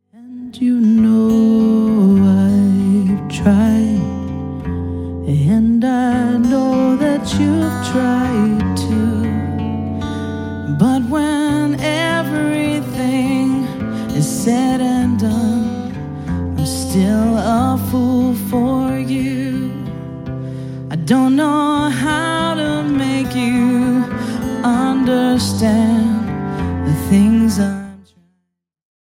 And you know I've tried, and I know that you've tried too. But when everything is said and done, I'm still a fool for you. I don't know how to make you understand the things I